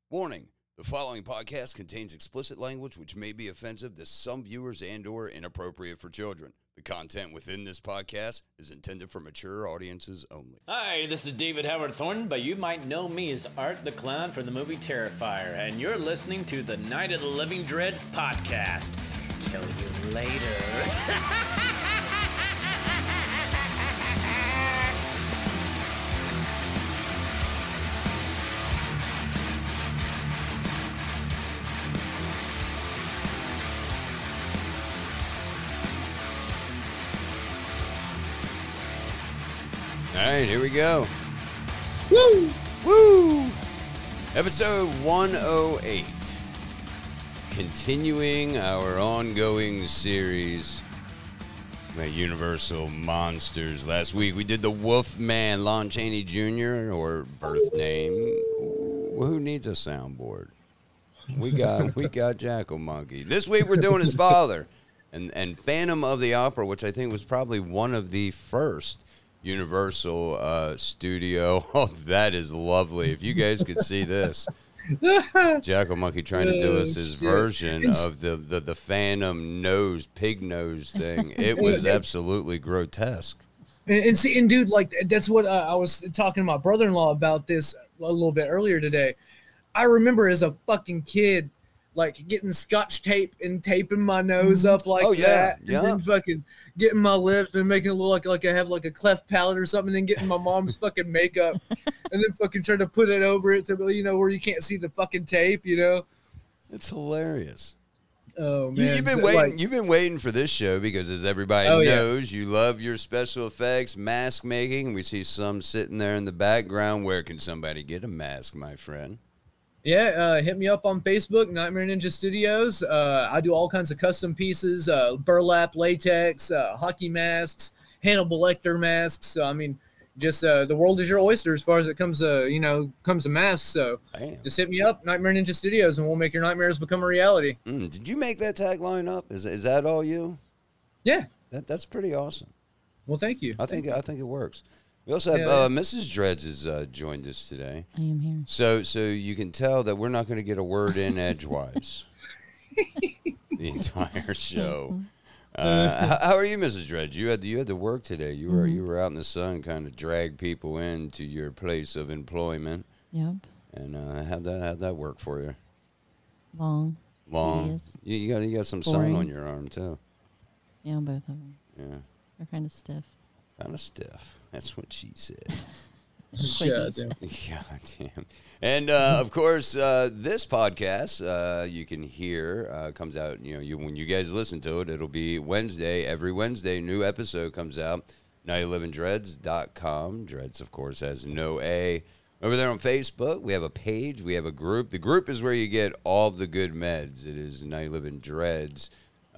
Warning, the following podcast contains explicit language which may be offensive to some viewers and/or inappropriate for children. The content within this podcast is intended for mature audiences only. Hi, this is David Howard Thornton, but you might know me as Art the Clown from the movie Terrifier, and you're listening to the Night of the Living Dreads podcast. Kill you later. All right, here we go. Woo! Woo! Episode 108. Continuing our ongoing series about Universal Monsters. Last week we did the Wolfman, Lon Chaney Jr., or birth name. Who needs a soundboard? We got Jackal Monkey. This week we're doing his father and Phantom of the Opera, which I think was probably one of the first Universal studio. Oh, that is lovely. If you guys could see this. Jackal Monkey trying to do us his version of the Phantom nose, pig nose thing. It was absolutely grotesque. And see, and dude, like, that's what I was talking to my brother-in-law about this a little bit earlier today. I remember as a fucking kid, like, getting scotch tape and taping my nose up like that. Yeah. And then fucking getting my lips and making it look like I have like a cleft palate or something, and then getting my mom's fucking makeup and then fucking trying to put it over it to, you know, where you can't see the fucking tape, you know? It's hilarious. Oh, man. You've been waiting for this show because, as everybody knows, you love your special effects, mask making. We see some sitting there in the background. Where can somebody get a mask, my friend? Yeah, hit me up on Facebook, Nightmare Ninja Studios. I do all kinds of custom pieces, burlap, latex, hockey masks, Hannibal Lecter masks. So, I mean, just the world is your oyster as far as it comes to masks. So just hit me up, Nightmare Ninja Studios, and we'll make your nightmares become a reality. Did you make that tagline up? Is that all you? Yeah. That's pretty awesome. Well, thank you. I think it works. We also have Mrs. Dreads has joined us today. I am here. So you can tell that we're not going to get a word in edgewise the entire show. How are you, Mrs. Dreads? You had to work today. You were out in the sun, kind of drag people into your place of employment. Yep. And how'd that work for you? Long. Tedious. You got some sun on your arm too. Yeah, both of them. Yeah. They're kind of stiff. Kind of stiff. That's what she said. God damn. And, of course, this podcast, you can hear, comes out, when you guys listen to it, it'll be Wednesday. Every Wednesday, new episode comes out. night11dreads.com. Dreads, of course, has no A. Over there on Facebook, we have a page. We have a group. The group is where you get all the good meds. It is Night 11 Dreads,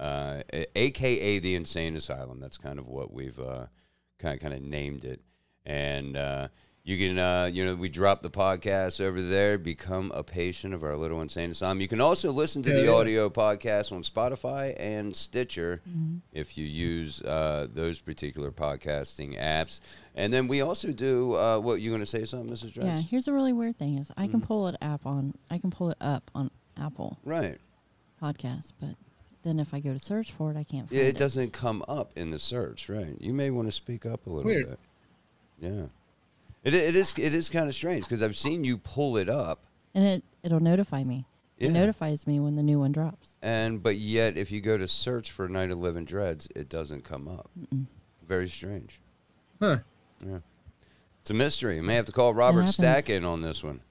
a.k.a. the Insane Asylum. That's kind of what we've kind of named it. And you can, we drop the podcast over there, become a patient of our little Insane Asylum. You can also listen to the audio podcast on Spotify and Stitcher if you use those particular podcasting apps. And then we also do, what, you going to say something, Mrs. Dress? Yeah, here's a really weird thing is I can pull it up on Apple Right. Podcasts, but then if I go to search for it, I can't find Yeah, it doesn't come up in the search, right? You may want to speak up a little bit. Yeah. It is kind of strange because I've seen you pull it up. And it'll notify me. Yeah. It notifies me when the new one drops. But yet, if you go to search for Night of Living Dreads, it doesn't come up. Very strange. Huh. Yeah. It's a mystery. You may have to call Robert Stack in on this one.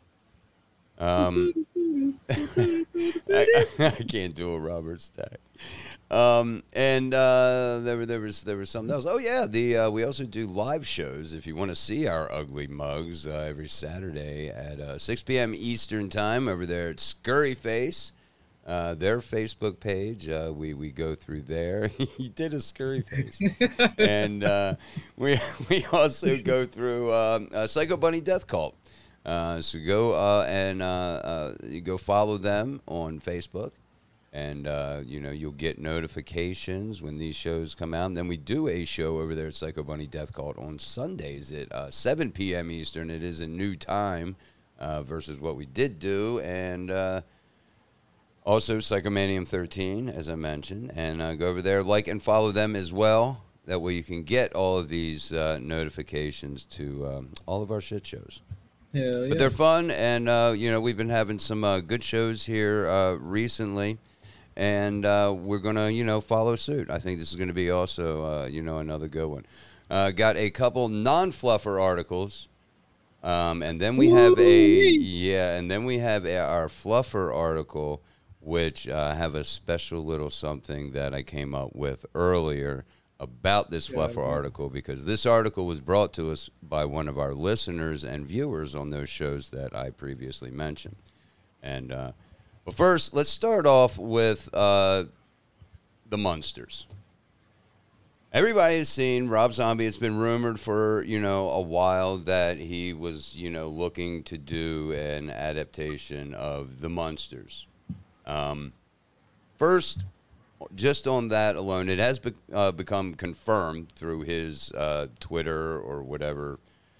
I can't do a Robert Stack. And there was something else. Oh yeah, we also do live shows. If you want to see our ugly mugs, every Saturday at 6 p.m. Eastern time over there at Scurry Face, their Facebook page. We go through there. You did a Scurry Face, and we also go through Psycho Bunny Death Cult. So go you go follow them on Facebook. And, you'll get notifications when these shows come out. And then we do a show over there at Psycho Bunny Death Cult on Sundays at 7 p.m. Eastern. It is a new time. versus what we did do, and also Psychomanium 13, as I mentioned. And go over there, like and follow them as well. That way you can get all of these notifications to all of our shit shows. Hell yeah. But they're fun, and we've been having some good shows here recently, and we're gonna follow suit. I think this is gonna be also another good one. Got a couple non-fluffer articles, and then we have our fluffer article, which have a special little something that I came up with earlier about this fluffer article, because this article was brought to us by one of our listeners and viewers on those shows that I previously mentioned. And but first, let's start off with the Munsters. Everybody has seen Rob Zombie. It's been rumored for a while that he was looking to do an adaptation of the Munsters. First, just on that alone, it has become confirmed through his Twitter or whatever.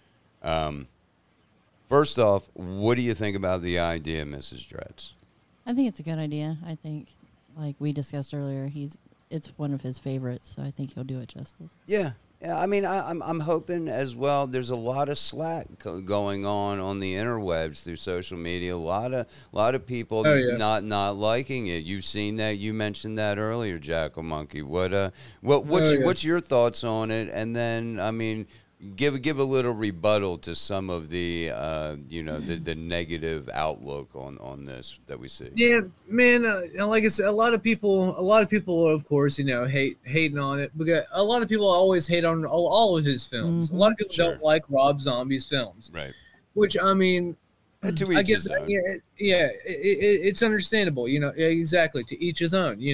First off, what do you think about the idea, Mrs. Dreads? I think it's a good idea. I think, like we discussed earlier, it's one of his favorites, so I think he'll do it justice. Yeah. I mean, I'm hoping as well. There's a lot of slack going on the interwebs through social media. A lot of people not liking it. You've seen that. You mentioned that earlier, Jackal Monkey. What's your thoughts on it? And then, I mean, give a little rebuttal to some of the the negative outlook on this that we see. Yeah, man. Like I said, a lot of people, of course, hating on it, because a lot of people always hate on all of his films. Mm-hmm. A lot of people don't like Rob Zombie's films, right? Which, I mean, I guess, it's understandable. Exactly, to each his own.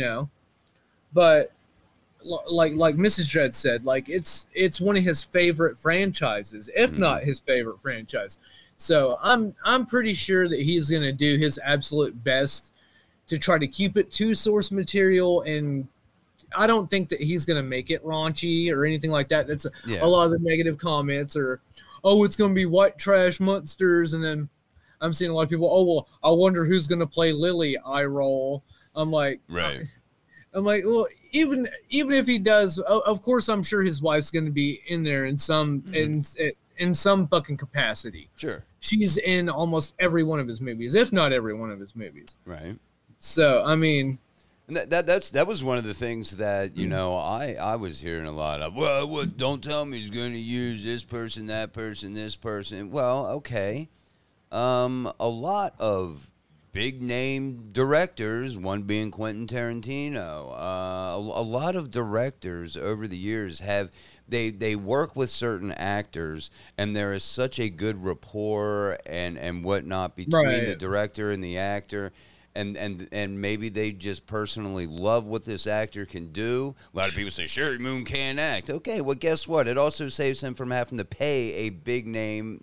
But like Mrs. Dredd said, like it's one of his favorite franchises, if not his favorite franchise. So I'm pretty sure that he's going to do his absolute best to try to keep it to source material, and I don't think that he's going to make it raunchy or anything like that. That's a lot of the negative comments are, oh, it's going to be white trash monsters, and then I'm seeing a lot of people, oh, well, I wonder who's going to play Lily. I roll. I'm like, right. I'm like, well, even if he does, of course, I'm sure his wife's going to be in there in some in some fucking capacity. Sure, she's in almost every one of his movies, if not every one of his movies. Right. So, I mean, and that was one of the things that I was hearing a lot of. Well, don't tell me he's going to use this person, that person, this person. Well, okay, a lot of big name directors, one being Quentin Tarantino. A lot of directors over the years have they work with certain actors, and there is such a good rapport and whatnot between the director and the actor. And maybe they just personally love what this actor can do. A lot of people say Sherry Moon can't act. Okay, well, guess what? It also saves him from having to pay a big name,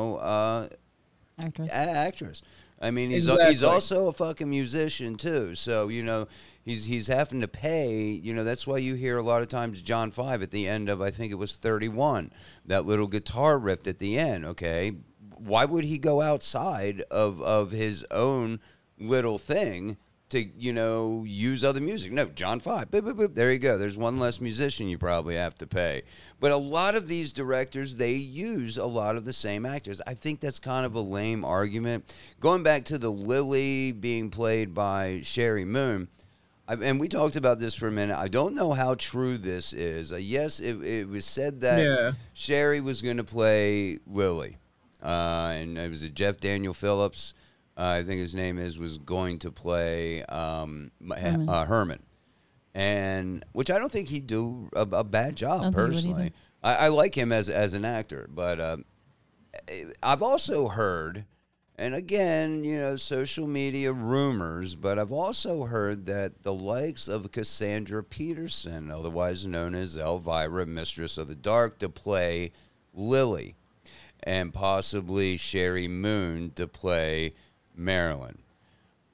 actress. I mean, he's also a fucking musician too. So he's having to pay. That's why you hear a lot of times John 5 at the end of, I think it was 31, that little guitar riff at the end. Okay, why would he go outside of his own little thing to use other music? No, John 5. Boop, boop, boop. There you go. There's one less musician you probably have to pay. But a lot of these directors, they use a lot of the same actors. I think that's kind of a lame argument. Going back to the Lily being played by Sherry Moon, and we talked about this for a minute. I don't know how true this is. Yes, it was said that Sherry was going to play Lily, and it was a Jeff Daniel Phillips, I think his name was going to play Herman. And which I don't think he'd do a bad job personally. I like him as an actor, but I've also heard, and again, social media rumors, but I've also heard that the likes of Cassandra Peterson, otherwise known as Elvira, Mistress of the Dark, to play Lily, and possibly Sherry Moon to play Marilyn.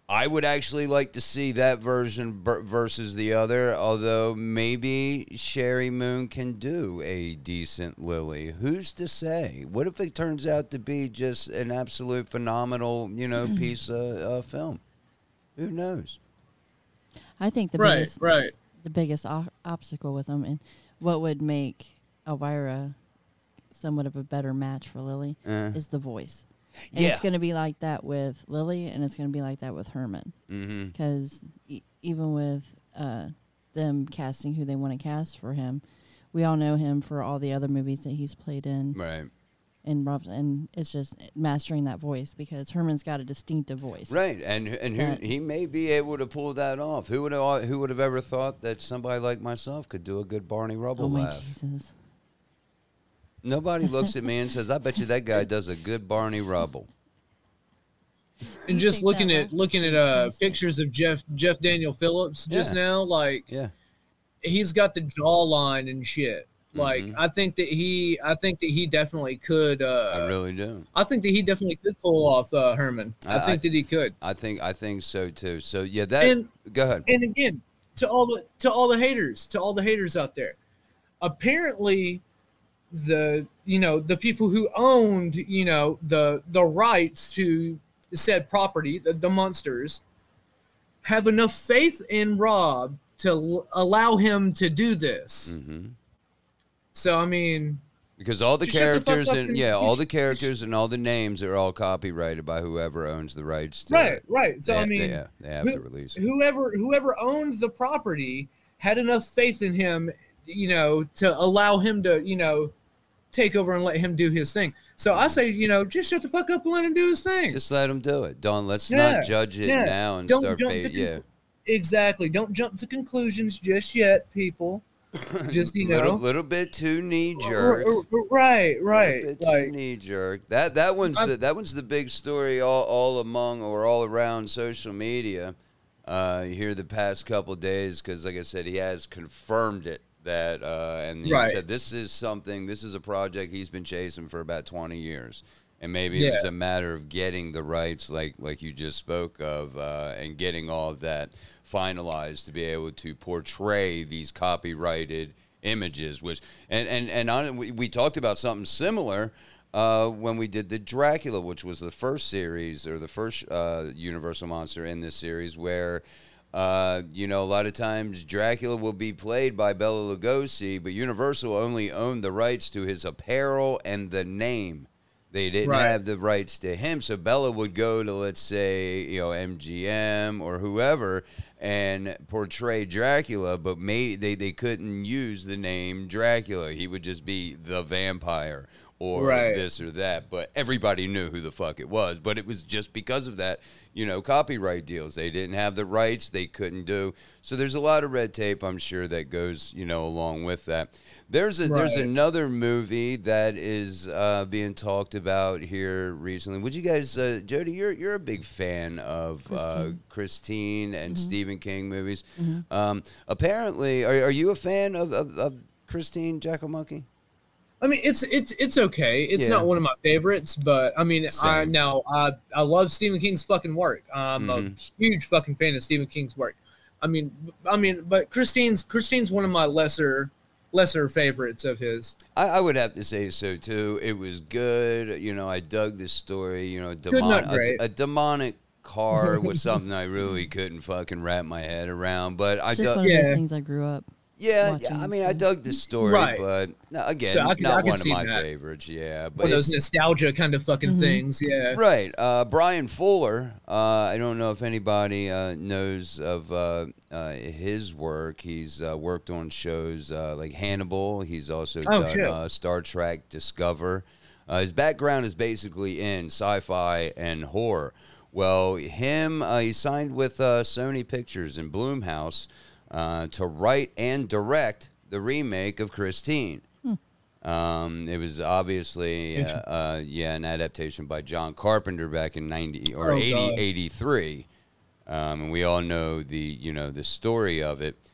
I would actually like to see that version versus the other, although maybe Sherry Moon can do a decent Lily. Who's to say? What if it turns out to be just an absolute phenomenal, piece of film? Who knows? I think the biggest obstacle with them, and what would make Elvira somewhat of a better match for Lily, is the voice. And it's going to be like that with Lily, and it's going to be like that with Herman. Because even with them casting who they want to cast for him, we all know him for all the other movies that he's played in. Right. And it's just mastering that voice, because Herman's got a distinctive voice. Right, and he may be able to pull that off. Who would have ever thought that somebody like myself could do a good Barney Rubble laugh? Jesus. Nobody looks at me and says, "I bet you that guy does a good Barney Rubble." And just looking at pictures of Jeff Daniel Phillips just now, like he's got the jawline and shit. Like I think that he definitely could. I really do. I think that he definitely could pull off Herman. I think that he could. I think so too. So yeah, go ahead. And again, to all the haters out there, apparently the people who owned the rights to said property, the Munsters, have enough faith in Rob to allow him to do this. So I mean, because all the characters all the characters and all the names are all copyrighted by whoever owns the rights to it. Right. So they have to release it. Whoever owned the property had enough faith in him, to allow him to, take over and let him do his thing. So I say, just shut the fuck up and let him do his thing. Just let him do it. Dawn, let's not judge it now and start Exactly. Don't jump to conclusions just yet, people. Just little bit too knee jerk. Right. Too knee jerk. That one's the big story all among or all around social media. Here the past couple of days, because like I said, he has confirmed it. And he said this is a project he's been chasing for about 20 years, and maybe it was a matter of getting the rights, like you just spoke of, and getting all of that finalized to be able to portray these copyrighted images. Which we talked about something similar when we did the Dracula, which was the first series or the first Universal monster in this series, where. A lot of times Dracula will be played by Bela Lugosi, but Universal only owned the rights to his apparel and the name. They didn't have the rights to him, so Bela would go to, let's say, MGM or whoever and portray Dracula, but they couldn't use the name Dracula. He would just be the vampire or this or that, but everybody knew who the fuck it was. But it was just because of that, copyright deals. They didn't have the rights, they couldn't do. So there's a lot of red tape, I'm sure, that goes, along with that. There's another movie that is being talked about here recently. Would you guys, Jody, you're a big fan of Christine and Stephen King movies. Apparently, are you a fan of Christine Jackalmonkey? I mean, it's okay. It's not one of my favorites, but I mean, I love Stephen King's fucking work. I'm a huge fucking fan of Stephen King's work. I mean, but Christine's one of my lesser favorites of his. I would have to say so too. It was good. I dug this story. A demonic car was something I really couldn't fucking wrap my head around. But it's just one of those things I grew up. Yeah, I mean, I dug the story, but again, not one of my favorites. Yeah, but one of those nostalgia kind of fucking things. Yeah, right. Brian Fuller. I don't know if anybody knows of his work. He's worked on shows like Hannibal. He's also done Star Trek Discover. His background is basically in sci-fi and horror. Well, he signed with Sony Pictures and Blumhouse to write and direct the remake of Christine. It was obviously an adaptation by John Carpenter back in 83. And we all know the story of it.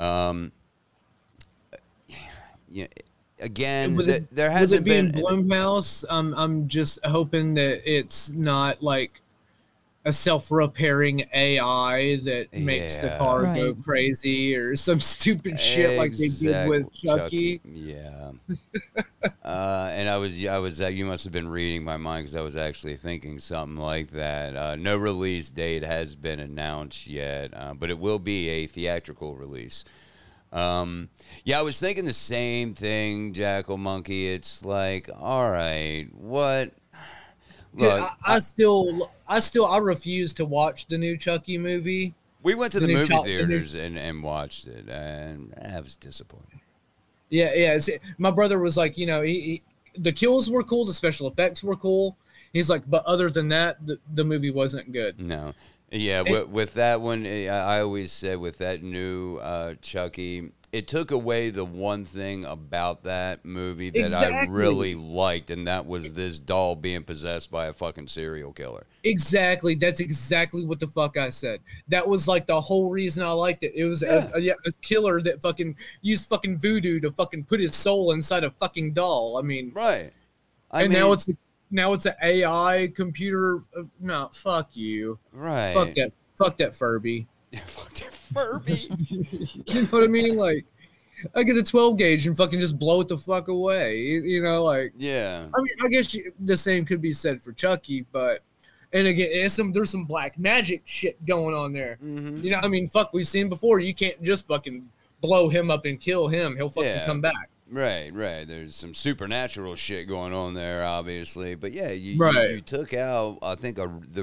Again, there hasn't been Blumhouse. I'm just hoping that it's not like a self-repairing AI that makes the car go crazy or some stupid shit like they did with Chucky. Yeah. And I was you must have been reading my mind because I was actually thinking something like that. No release date has been announced yet, but it will be a theatrical release. Yeah, I was thinking the same thing, Jackal Monkey. It's like, all right, what? Look, I refuse to watch the new Chucky movie. We went to the movie theaters and watched it, and I was disappointed. Yeah. My brother was like, the kills were cool, the special effects were cool. He's like, but other than that, the movie wasn't good. No. Yeah, with that one, I always said with that new Chucky, it took away the one thing about that movie that I really liked, and that was this doll being possessed by a fucking serial killer. Exactly. That's exactly what the fuck I said. That was like the whole reason I liked it. It was a killer that fucking used fucking voodoo to fucking put his soul inside a fucking doll. I mean, right. Now it's an AI computer. No, fuck you. Right. Fuck that Furby. Fuck that Furby. You know what I mean? Like, I get a 12 gauge and fucking just blow it the fuck away. Yeah. I mean, I guess the same could be said for Chucky, but, and again, there's some black magic shit going on there. Mm-hmm. I mean, fuck, we've seen before. You can't just fucking blow him up and kill him. He'll fucking come back. Right. There's some supernatural shit going on there, obviously, but yeah, you took out, I think,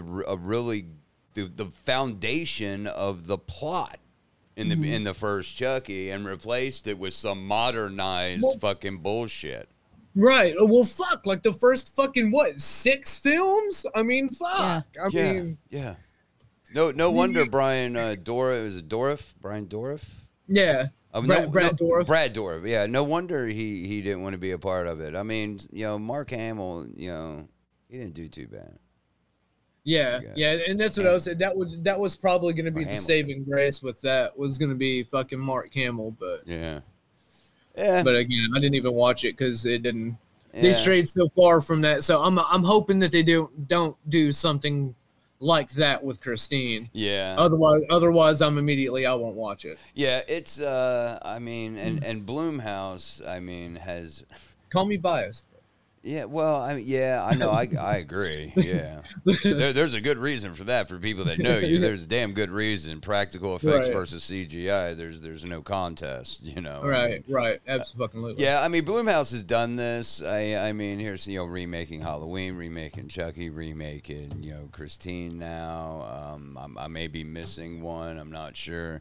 the foundation of the plot in the first Chucky and replaced it with some modernized fucking bullshit. Right. Well, fuck, like the first fucking 6 films? I mean, fuck. Yeah. No wonder Brian Dourif? Brian Dourif? Yeah. Brad Dourif. Brad Dourif. Yeah, no wonder he didn't want to be a part of it. I mean, Mark Hamill, he didn't do too bad. Yeah, and that's what I was saying. That was probably going to be the saving grace with that was going to be fucking Mark Hamill, but yeah. But again, I didn't even watch it because it didn't. Yeah. They strayed so far from that, so I'm hoping that they don't do something like that with Christine. Yeah. Otherwise, I won't watch it. Yeah, it's I mean, and Blumhouse, I mean, has. Call me biased. Yeah, well, I know, I agree. Yeah, there's a good reason for that. For people that know you, there's a damn good reason. Practical effects versus CGI. There's no contest. Right, absolutely. Yeah, I mean, Blumhouse has done this. I mean, here's remaking Halloween, remaking Chucky, remaking Christine. Now, I may be missing one. I'm not sure.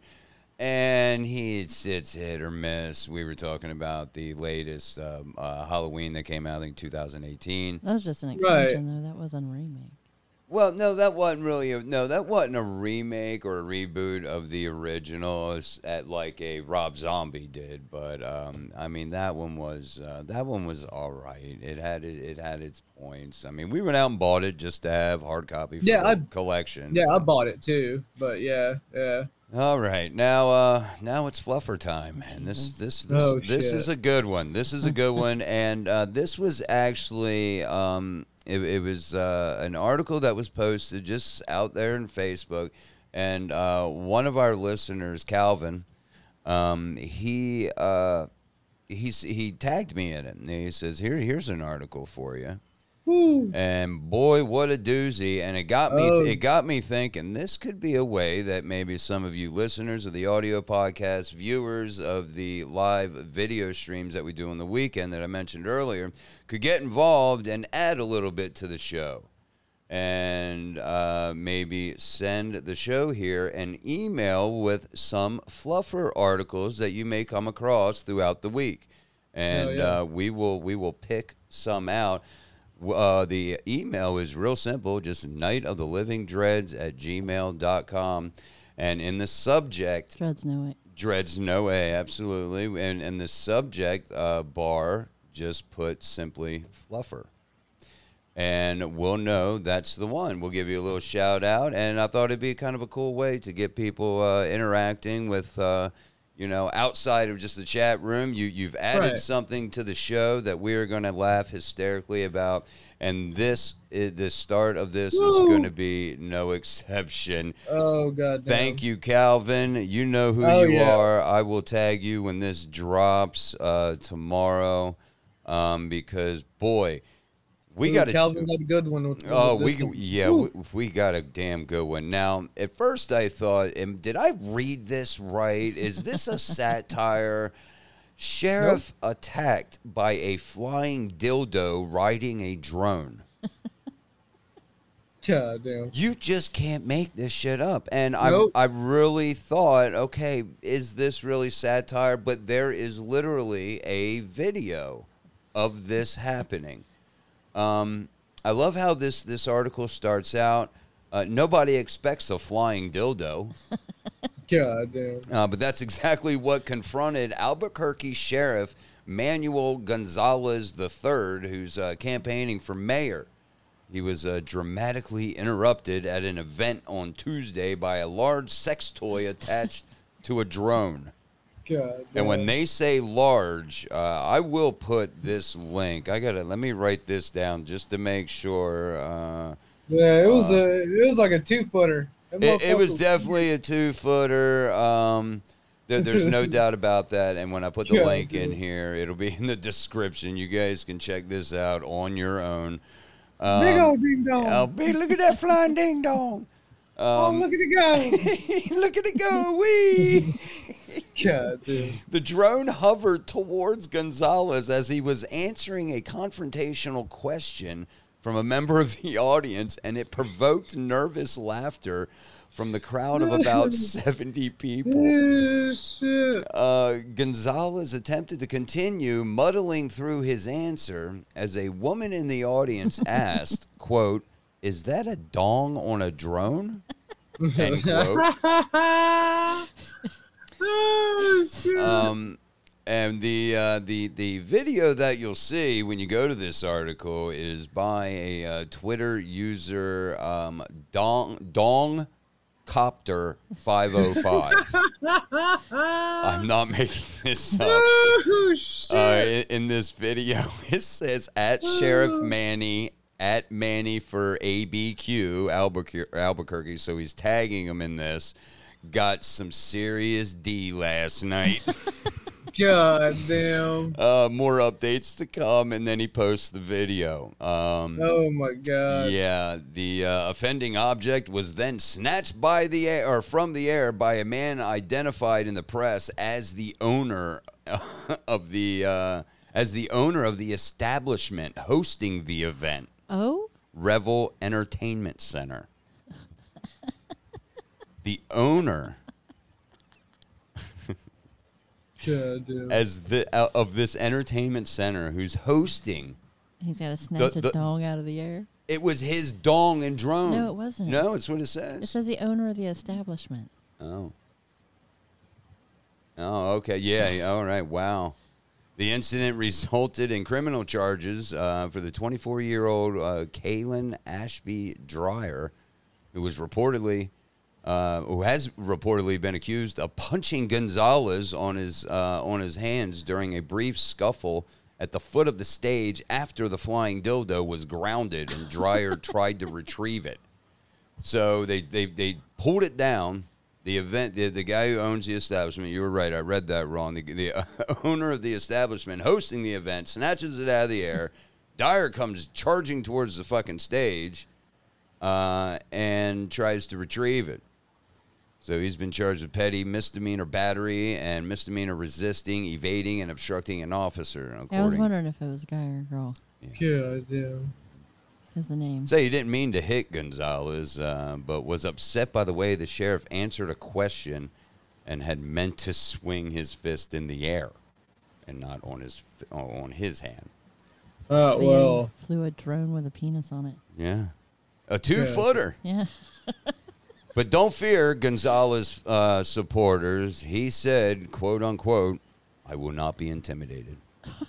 And it's hit or miss. We were talking about the latest Halloween that came out in 2018. That was just an extension, though. That wasn't a remake. Well, no, that wasn't really. That wasn't a remake or a reboot of the original, at like a Rob Zombie did. But I mean, that one was all right. It had its points. I mean, we went out and bought it just to have hard copy for the collection. Yeah, I bought it too. But yeah. All right, now it's fluffer time, and this is a good one. This is a good one, and this was actually it was an article that was posted just out there in Facebook, and one of our listeners, Calvin, he tagged me in it, and he says, here's an article for you. Woo. And boy, what a doozy. And it got me thinking, this could be a way that maybe some of you listeners of the audio podcast, viewers of the live video streams that we do on the weekend that I mentioned earlier, could get involved and add a little bit to the show. And maybe send the show here an email with some fluffer articles that you may come across throughout the week. And we will pick some out. The email is real simple, just nightofthelivingdreads@gmail.com. And in the subject... Dreads no way, absolutely. And in the subject bar, just put simply fluffer. And we'll know that's the one. We'll give you a little shout out. And I thought it'd be kind of a cool way to get people interacting with... outside of just the chat room. You've added something to the show that we are going to laugh hysterically about, and the start of this is going to be no exception. Oh, God. Thank you, Calvin. You know who you are. I will tag you when this drops tomorrow, because, boy, Calvin got a good one. We got a damn good one. Now, at first I thought, did I read this right? Is this a satire? Sheriff attacked by a flying dildo riding a drone. God damn. You just can't make this shit up. And I really thought, okay, is this really satire? But there is literally a video of this happening. I love how this article starts out. Nobody expects a flying dildo. God damn. But that's exactly what confronted Albuquerque Sheriff Manuel Gonzalez III, who's campaigning for mayor. He was dramatically interrupted at an event on Tuesday by a large sex toy attached to a drone. God, and when they say large, I will put this link. Let me write this down just to make sure. It was like a 2-footer. It was definitely a 2-footer. There's no doubt about that. And when I put the link in here, it'll be in the description. You guys can check this out on your own. Big old ding dong. Look at that flying ding dong. Look at it go. Look at it go. Wee. God, dude. The drone hovered towards Gonzalez as he was answering a confrontational question from a member of the audience, and it provoked nervous laughter from the crowd of about 70 people. Shit. Gonzalez attempted to continue muddling through his answer as a woman in the audience asked, quote, "Is that a dong on a drone?" End quote. Oh, shit. And the video that you'll see when you go to this article is by a Twitter user, Dongcopter 505. I'm not making this up. Oh, shit. In this video, it says at Sheriff Manny, at Manny for ABQ, Albuquerque, so he's tagging him in this. Got some serious D last night. God damn. More updates to come, and then he posts the video. Oh my God. Yeah, the offending object was then snatched from the air by a man identified in the press as the owner of the establishment hosting the event. Oh? Revel Entertainment Center. The owner of this entertainment center who's hosting. He's got to snatch a dong out of the air. It was his dong and drone. No, it wasn't. No, it's what it says. It says the owner of the establishment. Oh. Oh, okay. Yeah. All right. Wow. The incident resulted in criminal charges for the 24-year-old Kaylin Ashby Dreyer, who has reportedly been accused of punching Gonzalez on his hands during a brief scuffle at the foot of the stage after the flying dildo was grounded and Dreyer tried to retrieve it. So they pulled it down. The guy who owns the establishment, you were right, I read that wrong. The owner of the establishment hosting the event snatches it out of the air. Dyer comes charging towards the fucking stage and tries to retrieve it. So he's been charged with petty misdemeanor battery and misdemeanor resisting, evading, and obstructing an officer. I was wondering if it was a guy or a girl. Yeah. Is the name. Say he didn't mean to hit Gonzalez, but was upset by the way the sheriff answered a question and had meant to swing his fist in the air and not on his hand. Well. He flew a drone with a penis on it. Yeah. A 2-footer. Yeah. But don't fear, Gonzalez supporters. He said, quote unquote, "I will not be intimidated."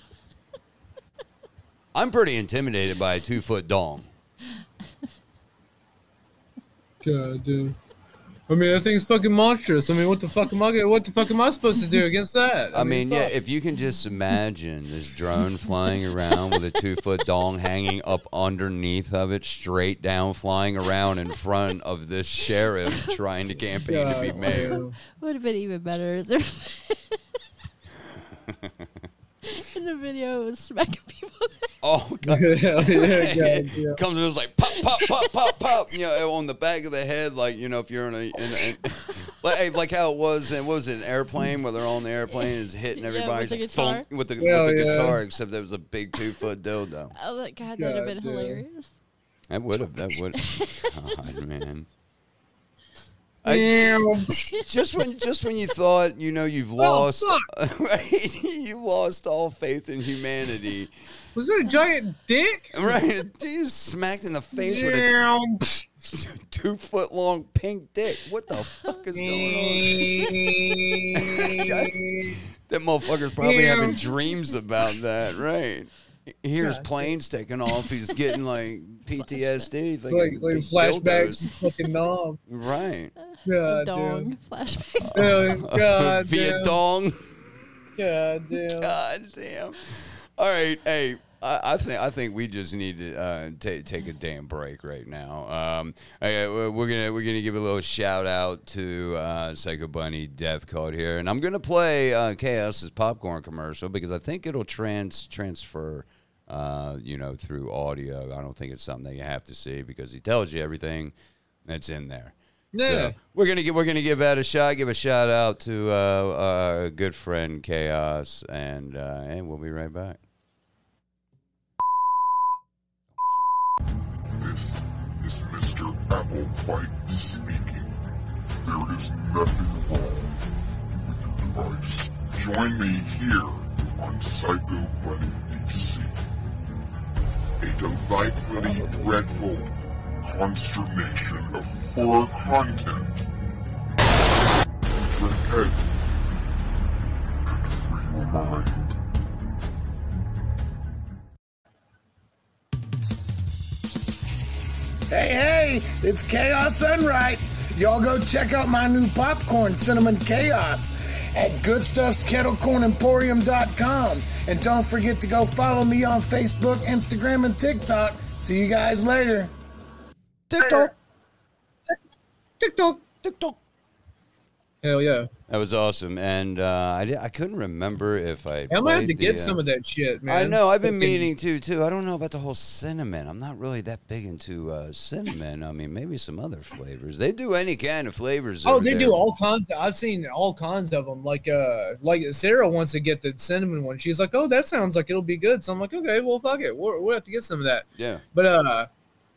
I'm pretty intimidated by a 2-foot dong. God, dude. I mean, that thing's fucking monstrous. I mean, what the fuck am I supposed to do against that? I mean, yeah, if you can just imagine this drone flying around with a 2-foot dong hanging up underneath of it, straight down, flying around in front of this sheriff trying to campaign to be mayor. Would have been even better. In the video, it was smacking people. Oh, God. Yeah. Comes and it was like pop, pop, pop, pop, pop. You know, on the back of the head, like, you know, if you're in a like how it was, and what was it, an airplane where they're on the airplane is hitting everybody with the guitar. With the guitar, except there was a big 2-foot dildo. Oh, God, that'd have been hilarious. That would. God, man. Just when you thought, you know, you've lost, right? You lost all faith in humanity. Was that a giant dick? Right, you just smacked in the face with a 2-foot long pink dick. What the fuck is going on? That motherfucker's probably having dreams about that, right? He hears planes taking off. He's getting like PTSD. Like flashbacks, fucking knob. Right. God dong flashbacks. God Via dong. God damn. God damn. All right, hey. I think we just need to take a damn break right now. We're gonna give a little shout out to Psycho Bunny Death Code here, and I'm gonna play Chaos's popcorn commercial because I think it'll transfer. You know, through audio. I don't think it's something that you have to see because he tells you everything that's in there. Yeah. So we're gonna give that a shot. Give a shout out to our good friend Chaos, and we'll be right back. This is Mr. Applewhite speaking. There is nothing wrong with your device. Join me here on Psycho Bunny DC. A delightfully dreadful consternation of horror content. Use your head and free your mind. Hey, it's Chaos Unright. Y'all go check out my new popcorn, Cinnamon Chaos, at goodstuffskettlecornemporium.com. And don't forget to go follow me on Facebook, Instagram, and TikTok. See you guys later. TikTok. TikTok. Hell yeah. That was awesome, and I couldn't remember if I'm gonna have to get some of that shit, man. I know, I've been meaning to, too. I don't know about the whole cinnamon. I'm not really that big into cinnamon. I mean, maybe some other flavors. They do any kind of flavors. Oh, they do all kinds. I've seen all kinds of them. Like Sarah wants to get the cinnamon one. She's like, oh, that sounds like it'll be good. So I'm like, okay, well, fuck it. We'll have to get some of that. Yeah. But, I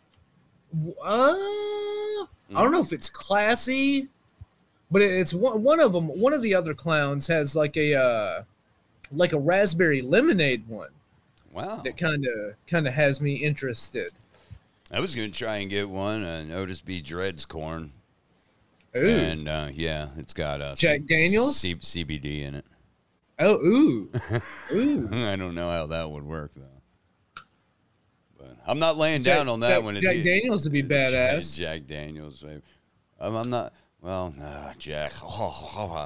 don't know if it's classy. But it's one of them. One of the other clowns has like a raspberry lemonade one. Wow. That kind of has me interested. I was gonna try and get one, Otis B. Dread's corn. Ooh. And yeah, it's got Jack Daniels CBD in it. Oh, ooh, ooh. I don't know how that would work though. But I'm not laying down on that one. Jack Daniels would be badass. Jack Daniels. I'm not. Well, Jack. I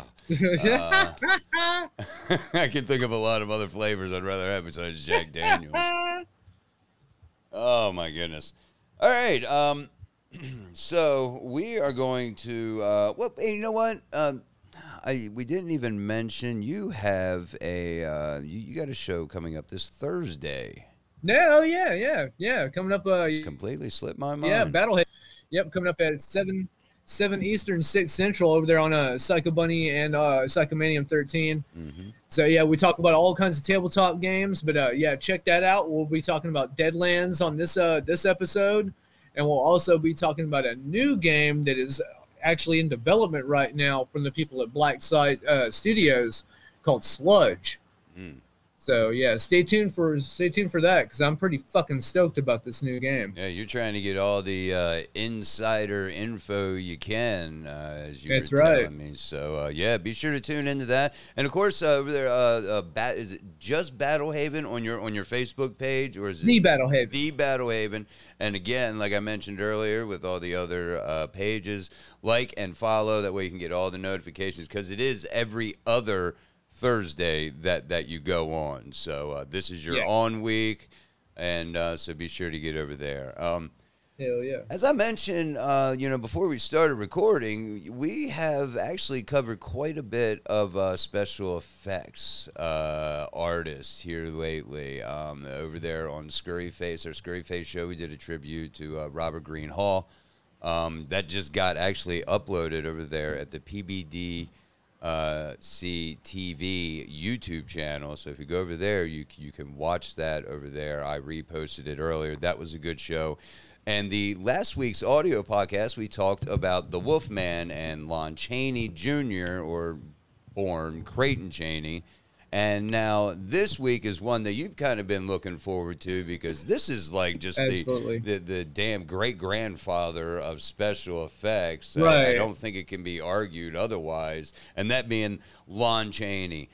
can think of a lot of other flavors I'd rather have besides Jack Daniels. Oh, my goodness. All right. So we are going to, well, hey, you know what? We didn't even mention you have you got a show coming up this Thursday. Yeah, oh, yeah. Coming up. It's completely slipped my mind. Yeah, Battlehead. Yep, coming up at 7 Eastern, 6 Central over there on Psycho Bunny and Psychomanium 13. Mm-hmm. So, yeah, we talk about all kinds of tabletop games. But, yeah, check that out. We'll be talking about Deadlands on this episode. And we'll also be talking about a new game that is actually in development right now from the people at Black Site Studios called Sludge. Mm. So yeah, stay tuned for that because I'm pretty fucking stoked about this new game. Yeah, you're trying to get all the insider info you can, as you were telling me. So yeah, be sure to tune into that. And of course, over there, is it just Battlehaven on your Facebook page, or is it The Battlehaven? The Battlehaven. And again, like I mentioned earlier, with all the other pages, like and follow. That way you can get all the notifications because it is every other Thursday that you go on. So this is your on week, and so be sure to get over there. Hell yeah. As I mentioned, before we started recording, we have actually covered quite a bit of special effects artists here lately. Over there on Scurry Face, our Scurry Face show, we did a tribute to Robert Green Hall. That just got actually uploaded over there at the PBD CTV YouTube channel. So if you go over there, you can watch that over there. I reposted it earlier. That was a good show. And the last week's audio podcast, we talked about the Wolfman and Lon Chaney Jr., or born Creighton Chaney. And now this week is one that you've kind of been looking forward to because this is like just the damn great-grandfather of special effects. Right. I don't think it can be argued otherwise. And that being Lon Chaney.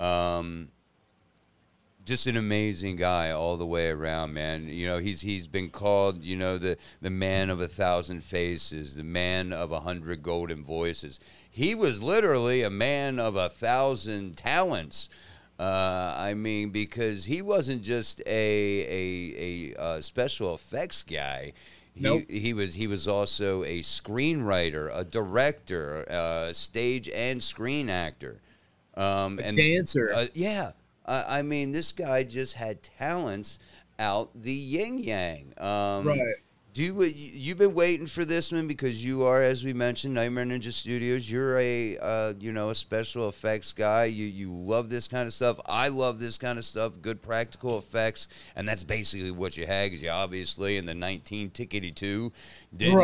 Just an amazing guy all the way around, man. You know, he's been called, the man of 1,000 faces, the man of 100 golden voices. He was literally a man of 1,000 talents. Because he wasn't just a special effects guy. Nope. He was also a screenwriter, a director, a stage and screen actor, and dancer. This guy just had talents out the yin yang. Right. You've been waiting for this one because you are, as we mentioned, Nightmare Ninja Studios. You're a special effects guy. You love this kind of stuff. I love this kind of stuff. Good practical effects, and that's basically what you had. Because you obviously in the 19-tickety-2 didn't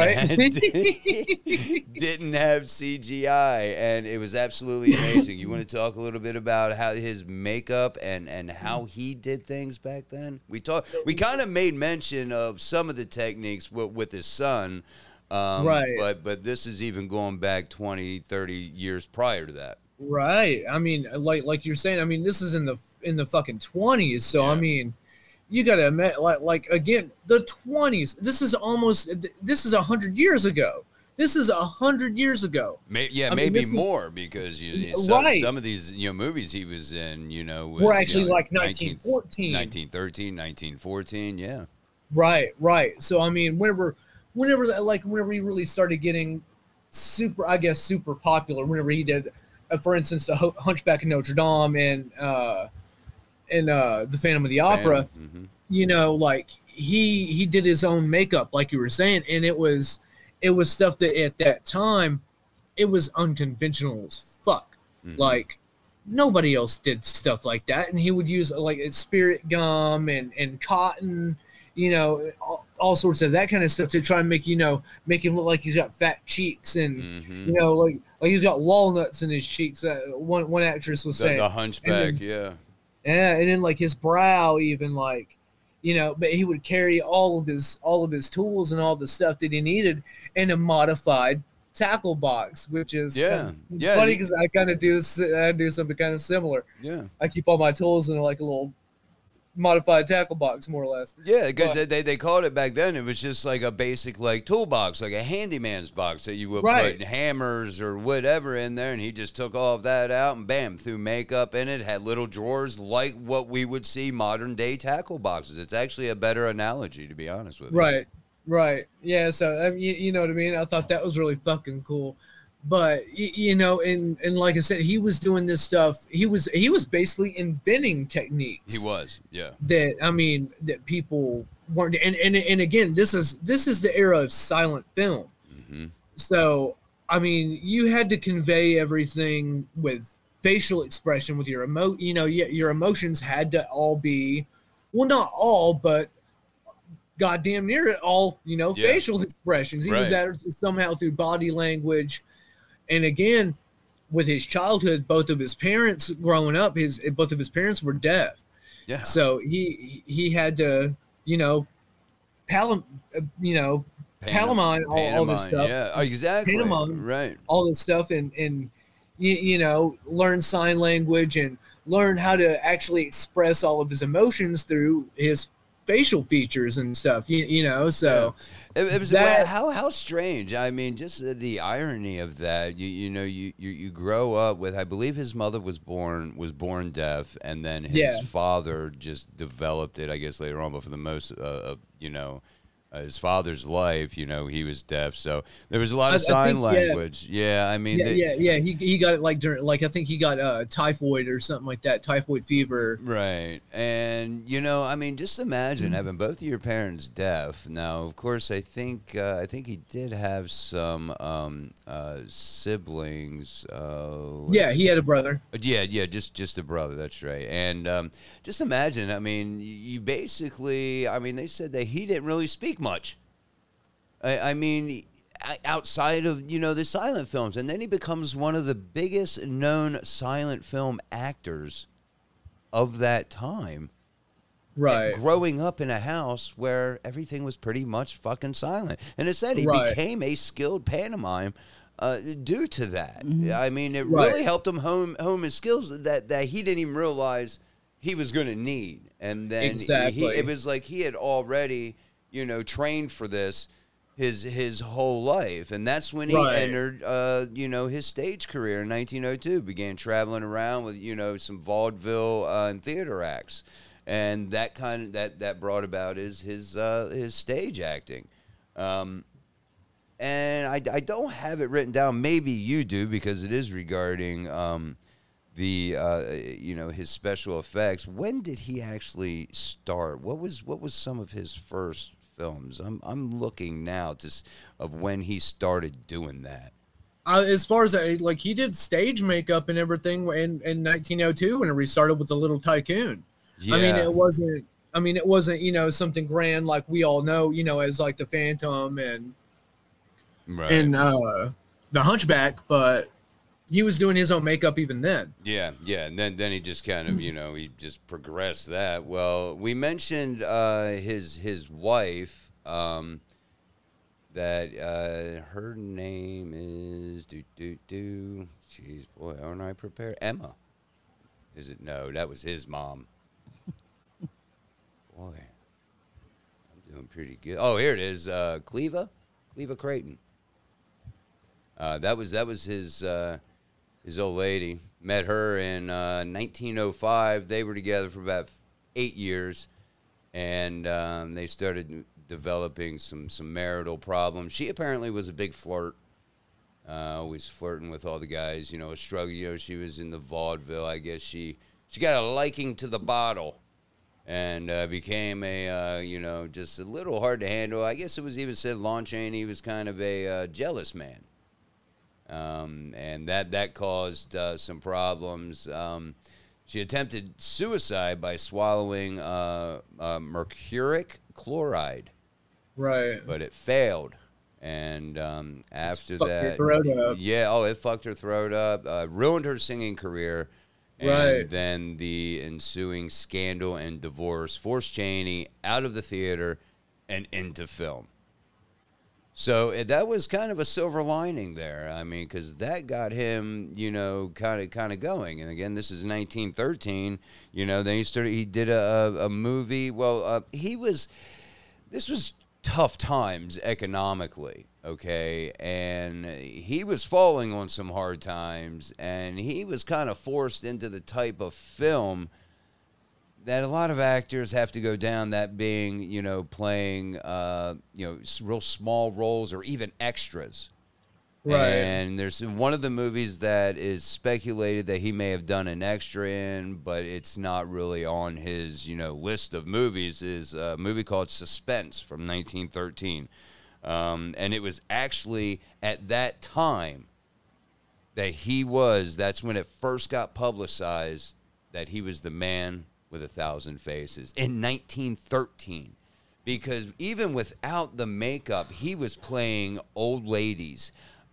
have CGI, and it was absolutely amazing. You want to talk a little bit about how his makeup and how he did things back then? We kind of made mention of some of the techniques with his son, right? But this is even going back 20, 30 years prior to that. Right. I mean, like you're saying, this is in the fucking 20s. So yeah. You gotta admit, like again, the 20s. This is 100 years ago. This is 100 years ago. Maybe more because some of these movies he was in, were actually like 1914, 1913, 1914. Yeah. Right. So whenever he really started getting super popular, whenever he did, for instance, the Hunchback of Notre Dame and the Phantom of the Opera, he did his own makeup, like you were saying, and it was stuff that at that time it was unconventional as fuck. Mm-hmm. Like nobody else did stuff like that, and he would use like spirit gum and cotton. All sorts of that kind of stuff to try and make him look like he's got fat cheeks and like he's got walnuts in his cheeks. One actress was saying the Hunchback, and then like his brow, even but he would carry all of his tools and all the stuff that he needed in a modified tackle box, which is funny because I kind of do something kind of similar. Yeah, I keep all my tools in like a little modified tackle box, more or less. Yeah, because they called it back then. It was just like a basic like toolbox, like a handyman's box that you would put hammers or whatever in there, and he just took all of that out and bam, threw makeup in it. Had little drawers like what we would see modern day tackle boxes. It's actually a better analogy, to be honest with you. Right. Yeah. So you know what I mean. I thought that was really fucking cool. But and like I said, he was doing this stuff. He was basically inventing techniques. He was, yeah. That people weren't. And again, this is the era of silent film. Mm-hmm. So you had to convey everything with facial expression, with your your emotions had to all be, well, not all, but goddamn near it all. Facial expressions, either that or somehow through body language. And again, with his childhood, both of his parents growing up, both of his parents were deaf. Yeah. So he had to, Palamon all this stuff. Yeah, exactly. Panamon, right. All this stuff and learn sign language and learn how to actually express all of his emotions through his facial features and stuff. So it was that, how strange. I mean, just the irony of that. You grow up with. I believe his mother was born deaf, and then his father just developed it. I guess later on, but for the most, his father's life, he was deaf, so there was a lot of sign language. Yeah, I mean, he got it during I think he got typhoid or something like that, typhoid fever. Right, and I mean, just imagine having both of your parents deaf. Now, of course, I think he did have some siblings. He had a brother. Yeah, just a brother. That's right, and just imagine. I mean, you basically. I mean, they said that he didn't really speak much. I mean, outside of the silent films, and then he becomes one of the biggest known silent film actors of that time. Right, and growing up in a house where everything was pretty much fucking silent, and it said he became a skilled pantomime due to that. Mm-hmm. I mean, it really helped him home his skills that he didn't even realize he was going to need, and then it was like he had already. Trained for this his whole life, and that's when he entered, his stage career in 1902. Began traveling around with some vaudeville and theater acts, and that brought about his stage acting. And I don't have it written down. Maybe you do, because it is regarding his special effects. When did he actually start? What was some of his first films? I'm looking now of when he started doing that. As far as he did stage makeup and everything in 1902 when he started with The Little Tycoon. Yeah. I mean, it wasn't something grand like we all know, as like The Phantom and The Hunchback, but he was doing his own makeup even then. Yeah, and then he just kind of, he just progressed that. Well, we mentioned his wife, that her name is Jeez, boy, aren't I prepared? Emma. Is it? No, that was his mom. Boy, I'm doing pretty good. Oh, here it is. Cleva Creighton. That was his old lady. Met her in 1905. They were together for about 8 years, and they started developing some marital problems. She apparently was a big flirt, always flirting with all the guys. A struggle. She was in the vaudeville. I guess she got a liking to the bottle, and became a just a little hard to handle. I guess it was even said Lon Chaney was kind of a jealous man. And that caused some problems. She attempted suicide by swallowing mercuric chloride. Right. But it failed. And after that... Her throat up. Yeah, it fucked her throat up. Ruined her singing career. And then the ensuing scandal and divorce forced Chaney out of the theater and into film. So that was kind of a silver lining there. I mean, because that got him, kind of going. And again, this is 1913. Then he did a movie. Well, this was tough times economically, okay? And he was falling on some hard times, and he was kind of forced into the type of film that a lot of actors have to go down, that being, playing, real small roles or even extras. Right. And there's one of the movies that is speculated that he may have done an extra in, but it's not really on his, list of movies, is a movie called Suspense from 1913. And it was actually at that time that that's when it first got publicized that he was the man with 1,000 faces in 1913, because even without the makeup, he was playing old ladies,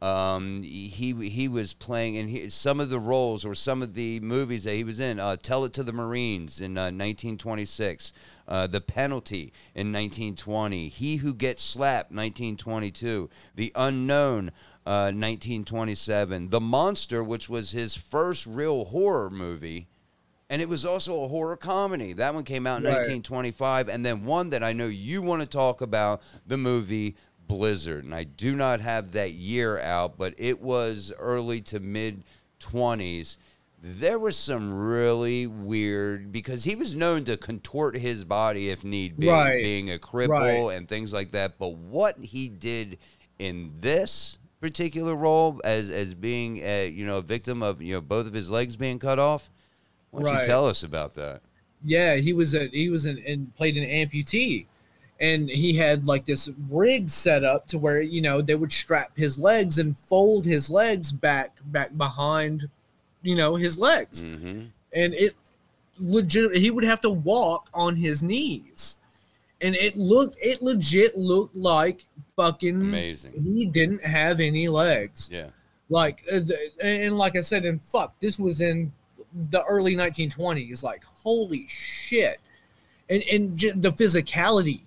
He was playing in some of the roles or some of the movies that he was in. Tell It to the Marines in 1926. The Penalty in 1920. He Who Gets Slapped, 1922. The Unknown, 1927. The Monster, which was his first real horror movie. And it was also a horror comedy. That one came out in 1925. And then one that I know you want to talk about, the movie Blizzard. And I do not have that year out, but it was early to mid-20s. There was some really weird, because he was known to contort his body if need be, being a cripple and things like that. But what he did in this particular role as being a victim of both of his legs being cut off, why don't you tell us about that? Yeah, he played an amputee, and he had like this rig set up to where they would strap his legs and fold his legs back behind his legs, and it legit he would have to walk on his knees, and it legit looked like fucking amazing. He didn't have any legs. Yeah, and like I said, and this was in the early 1920s. Like, holy shit. And the physicality,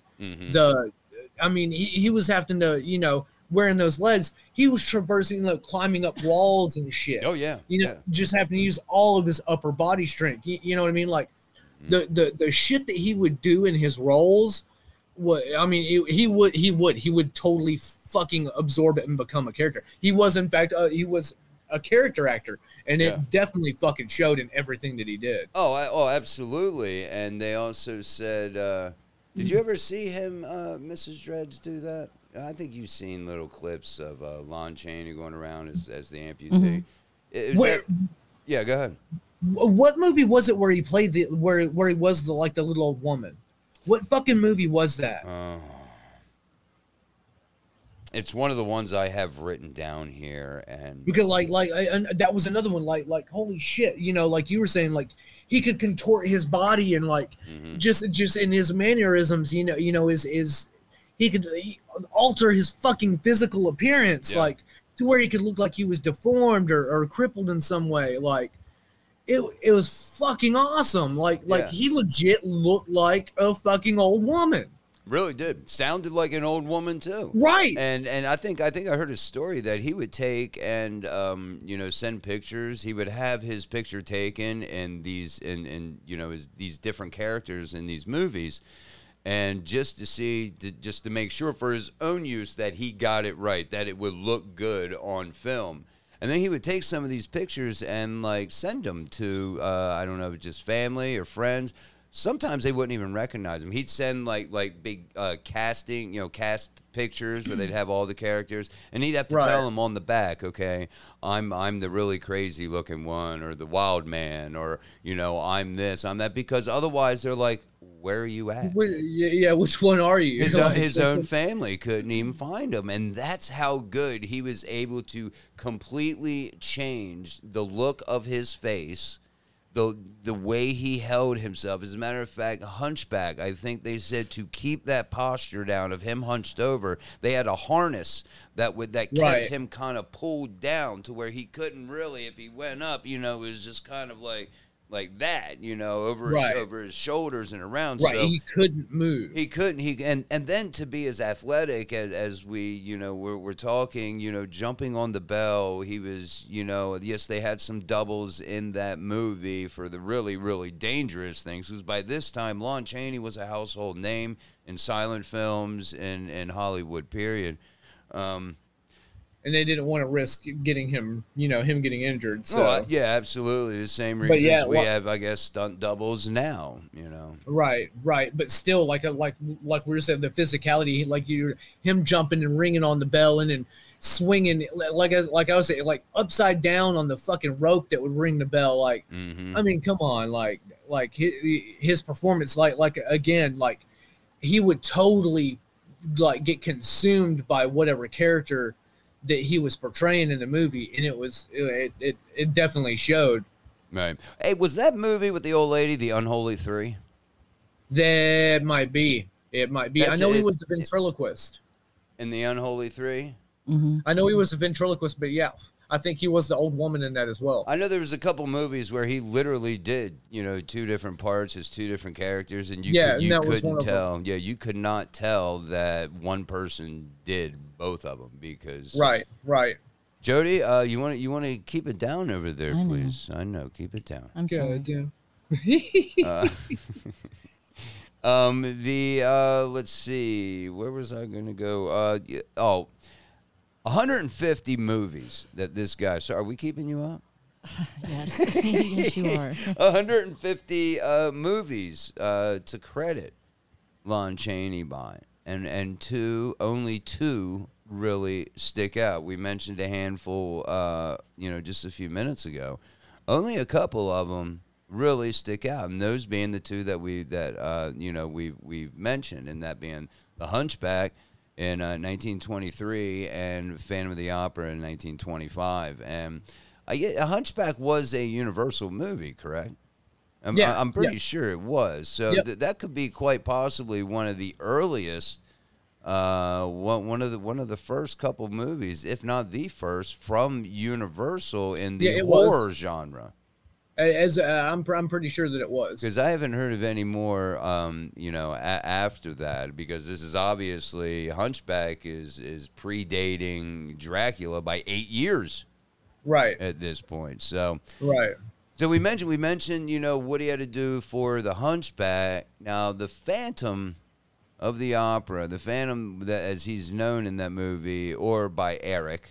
he was having to, wearing those legs, he was traversing, climbing up walls and shit. Oh yeah. Just having to use all of his upper body strength. You know what I mean? Like the shit that he would do in his roles, he would totally fucking absorb it and become a character. He was, in fact, he was a character actor, and it definitely fucking showed in everything that he did. Oh, absolutely. And they also said, did you ever see him, Mrs. Dreads, do that? I think you've seen little clips of Lon Chaney going around as the amputee. Yeah, go ahead. What movie was it where he played where he was the little old woman? What fucking movie was that? It's one of the ones I have written down here, and because and that was another one. Like holy shit, like you were saying, like he could contort his body and just in his mannerisms, he could alter his fucking physical appearance, like to where he could look like he was deformed or crippled in some way. Like it was fucking awesome. Like he legit looked like a fucking old woman. Really did. Sounded like an old woman too. Right. And I think I heard a story that he would take and send pictures. He would have his picture taken in these these different characters in these movies, and just to make sure for his own use that he got it right, that it would look good on film. And then he would take some of these pictures and send them to I don't know, just family or friends. Sometimes they wouldn't even recognize him. He'd send like big casting, cast pictures where they'd have all the characters, and he'd have to tell them on the back, okay, I'm the really crazy looking one, or the wild man, or I'm this, I'm that, because otherwise they're like, where are you at? Yeah, which one are you? His own family couldn't even find him, and that's how good he was able to completely change the look of his face. The way he held himself. As a matter of fact, hunchback, I think they said to keep that posture down of him hunched over, they had a harness that kept him kind of pulled down to where he couldn't really, if he went up, it was just kind of like that, over his shoulders and around. Right, so he couldn't move. He couldn't. And then to be as athletic as we, we're talking, jumping on the bell. He was, yes, they had some doubles in that movie for the really, really dangerous things. Because by this time, Lon Chaney was a household name in silent films in Hollywood. Period. And they didn't want to risk getting him, him getting injured. So yeah, absolutely. The same reasons we have, I guess, stunt doubles now. Right. But still, like we were saying, the physicality, him jumping and ringing on the bell and then swinging, like I was saying, like upside down on the fucking rope that would ring the bell. I mean, come on, like his performance, again, he would totally get consumed by whatever character that he was portraying in the movie, and it definitely showed. Right. Hey, was that movie with the old lady, The Unholy Three? That might be. It might be. I know he was the ventriloquist. In The Unholy Three? Mm-hmm. I know he was a ventriloquist, but yeah, I think he was the old woman in that as well. I know there was a couple movies where he literally did, two different parts as two different characters, and you couldn't tell. Yeah, you could not tell that one person did both of them because. Right. Jody, you want to keep it down over there, please. I know, keep it down. I'm sorry. Let's see, where was I going to go? 150 movies that this guy. So, are we keeping you up? Yes, yes, you are. 150 movies to credit Lon Chaney by, and only two really stick out. We mentioned a handful, just a few minutes ago. Only a couple of them really stick out, and those being the two that we've mentioned, and that being The Hunchback in 1923 and Phantom of the Opera in 1925. And A Hunchback was a Universal movie, correct? I'm pretty sure it was. So that could be quite possibly one of the earliest, one of the first couple movies, if not the first, from Universal in the horror genre. I'm pretty sure that it was, because I haven't heard of any more, after that, because this is obviously Hunchback is predating Dracula by 8 years, right? At this point, so right. So we mentioned, what he had to do for the Hunchback. Now the Phantom of the Opera, the Phantom that as he's known in that movie, or by Eric.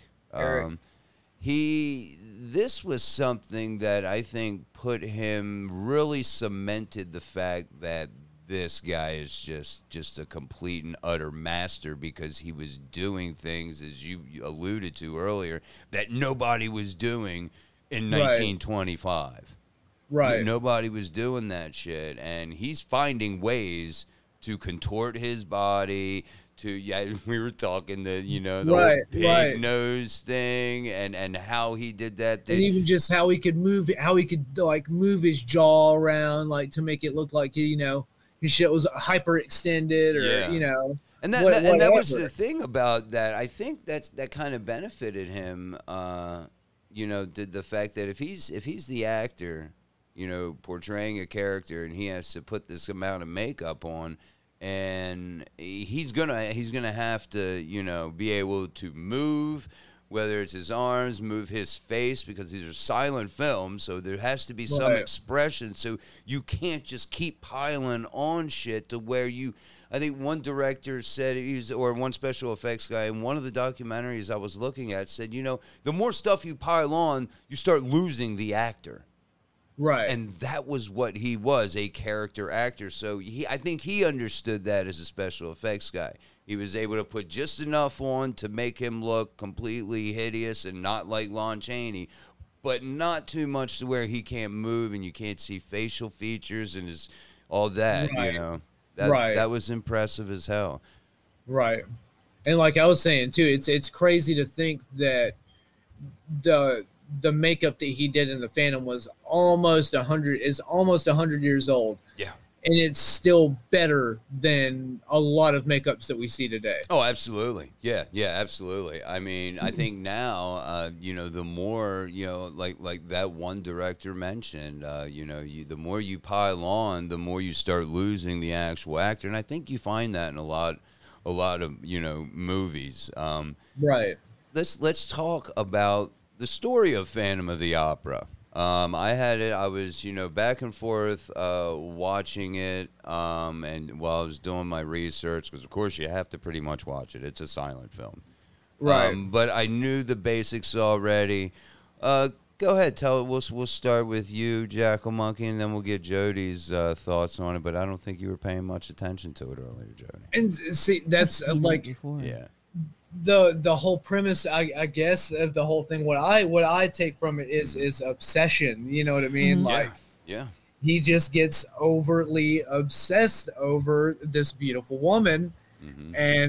This was something that I think really cemented the fact that this guy is just a complete and utter master, because he was doing things, as you alluded to earlier, that nobody was doing in 1925. Right. Nobody was doing that shit, and he's finding ways to contort his body. We were talking the whole pig nose thing, and how he did that thing. And even just how he could move his jaw around, like, to make it look like, his shit was hyper extended, or And that was the thing about that. I think that kind of benefited him. The fact that if he's the actor, portraying a character, and he has to put this amount of makeup on. And he's gonna have to, be able to move, whether it's his arms, move his face, because these are silent films, so there has to be some expression. So you can't just keep piling on shit to where I think one director said, or one special effects guy in one of the documentaries I was looking at said, the more stuff you pile on, you start losing the actor. Right. And that was what he was, a character actor. So I think he understood that as a special effects guy. He was able to put just enough on to make him look completely hideous and not like Lon Chaney, but not too much to where he can't move and you can't see facial features and all that, That was impressive as hell. Right. And like I was saying too, it's crazy to think that the makeup that he did in the Phantom was almost 100 years old. Yeah. And it's still better than a lot of makeups that we see today. Oh, absolutely. Yeah, absolutely. I mean, I think now, the more, like that one director mentioned, the more you pile on, the more you start losing the actual actor. And I think you find that in a lot of, movies. Right. Let's talk about the story of Phantom of the Opera. I was, back and forth watching it, and while I was doing my research, because of course you have to pretty much watch it. It's a silent film. Right. But I knew the basics already. Go ahead, tell it. We'll start with you, Jackal Monkey, and then we'll get Jody's thoughts on it, but I don't think you were paying much attention to it earlier, Jody. And see, that's yeah. The whole premise, I guess, of the whole thing. What I take from it is obsession. You know what I mean? Mm-hmm. Like, yeah. He just gets overtly obsessed over this beautiful woman, and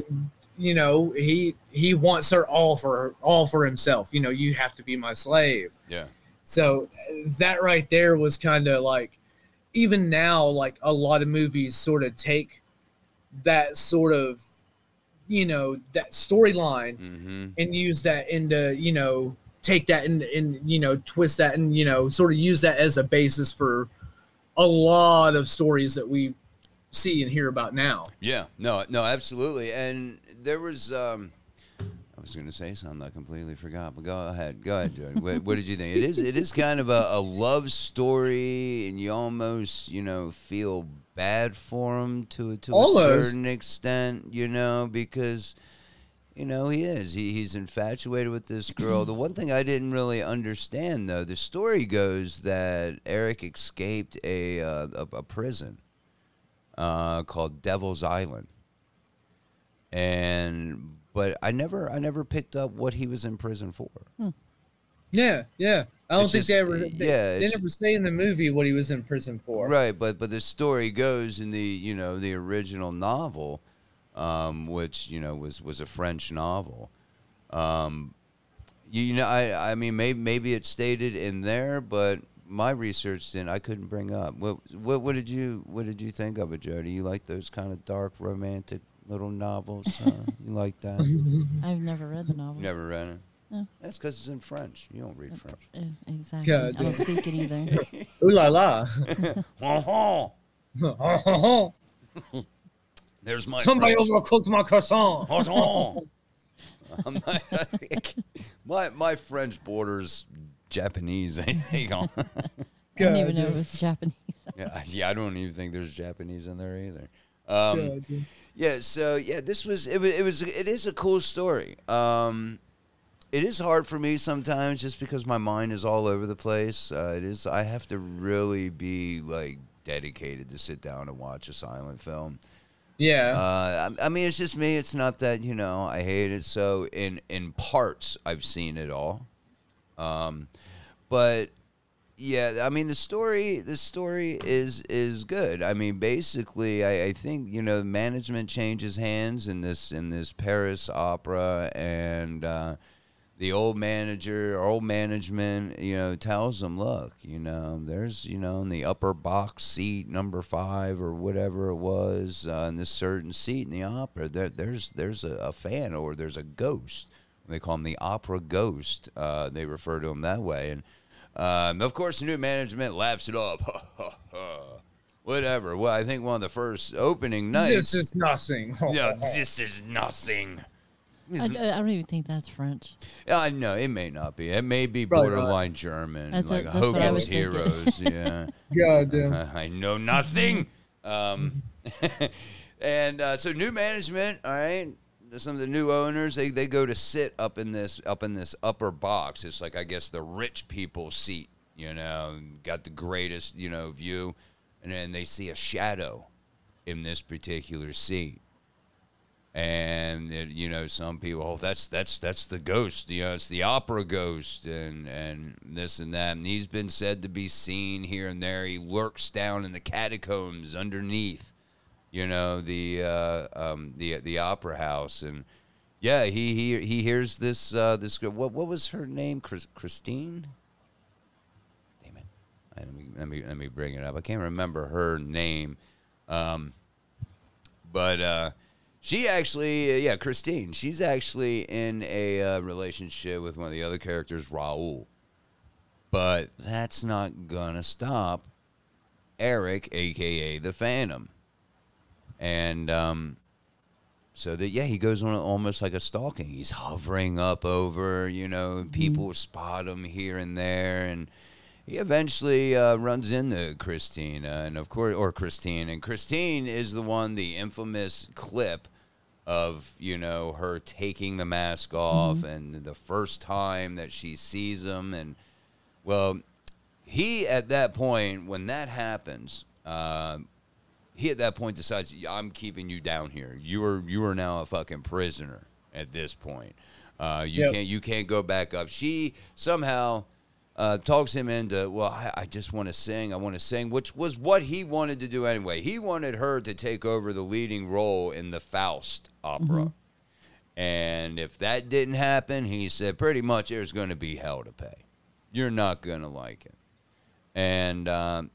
he wants her all for himself. You have to be my slave. Yeah. So that right there was kind of like, even now, like a lot of movies sort of take that sort of that storyline and use that into, take that and twist that and, sort of use that as a basis for a lot of stories that we see and hear about now. Yeah, no, absolutely. And there was, I was going to say something I completely forgot, but go ahead, Jody. What did you think? It is kind of a love story, and you almost, feel bad for him to a certain extent, because, he's infatuated with this girl. The one thing I didn't really understand, though, the story goes that Eric escaped a prison called Devil's Island, but I never picked up what he was in prison for. Yeah. I don't think they never say in the movie what he was in prison for. Right, but the story goes in the original novel, which was a French novel. I mean maybe it's stated in there, but my research I couldn't bring up. What did you think of it, Jody? You like those kind of dark romantic little novels? You like that? I've never read the novel. You never read it? No. That's because it's in French. You don't read French. Exactly. God, I don't speak it either. Ooh la la. There's my somebody French. Overcooked my croissant. My French borders Japanese. I think. I don't even know if it's Japanese. Yeah, I don't even think there's Japanese in there either. Yeah, so it is a cool story. It is hard for me sometimes just because my mind is all over the place. I have to really be like dedicated to sit down and watch a silent film. Yeah. I mean, it's just me. It's not that, I hate it. So in parts, I've seen it all. But yeah, I mean, the story is good. I mean, basically, I think, management changes hands in this Paris opera, and the old management, tells them, look, there's, in the upper box seat, number 5 or whatever it was, in this certain seat in the opera, there's a fan, or there's a ghost. They call him the opera ghost. They refer to him that way. And, of course, the new management laughs it up. Whatever. Well, I think one of the first opening nights. This is nothing. This is nothing. I don't even think that's French. I know it may not be. It may be borderline German, like Hogan's Heroes. Yeah. God damn. I know nothing. And so new management. All right. Some of the new owners, they go to sit up in this upper box. It's like, I guess, the rich people's seat. Got the greatest view, and then they see a shadow in this particular seat. And some people, that's the ghost. It's the opera ghost, and this and that. And he's been said to be seen here and there. He lurks down in the catacombs underneath, the opera house. And yeah, he hears this girl. What was her name? Christine. Damn it! Let me bring it up. I can't remember her name, but. She actually, Christine, she's actually in a relationship with one of the other characters, Raoul. But that's not going to stop Eric, a.k.a. the Phantom. And so that, he goes on almost like a stalking. He's hovering up over, people spot him here and there. And he eventually runs into Christine, and Christine. And Christine is the infamous clip of, her taking the mask off, and the first time that she sees him. And, well, he, at that point, when that happens, he at that point decides, I'm keeping you down here. You are now a fucking prisoner at this point. You can't go back up. She somehow talks him into, well, I just want to sing. I want to sing, which was what he wanted to do anyway. He wanted her to take over the leading role in the Faust opera. And if that didn't happen, he said, pretty much there's going to be hell to pay. You're not going to like it. And,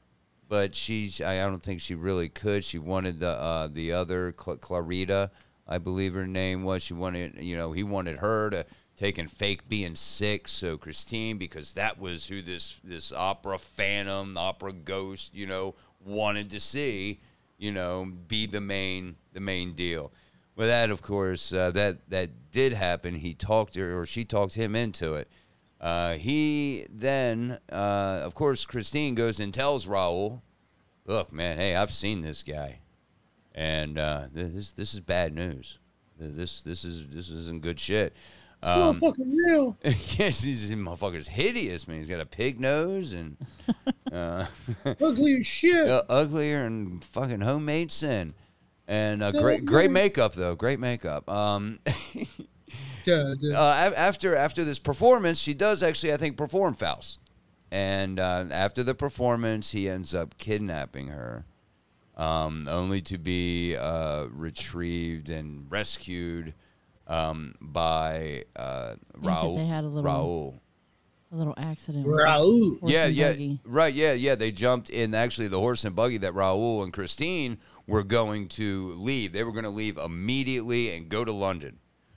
but I don't think she really could. She wanted the other, Clarita, I believe her name was. He wanted her to take and fake being sick. So Christine, because that was who this opera phantom, opera ghost, wanted to see, be the main deal. Well, that, of course, that did happen. He talked her, or she talked him into it. He then, of course, Christine goes and tells Raul, look, man, hey, I've seen this guy, and this is bad news. This isn't good shit. It's motherfucking real. Yes, this motherfucker's hideous, man. He's got a pig nose and ugly as shit. Uglier and fucking homemade sin. And great makeup though. Great makeup. After this performance, she does actually, I think, perform Faust. And after the performance, he ends up kidnapping her, only to be retrieved and rescued by Raul. They had a little accident. Raul. Yeah. They jumped in actually the horse and buggy that Raul and Christine were going to leave. They were going to leave immediately and go to London,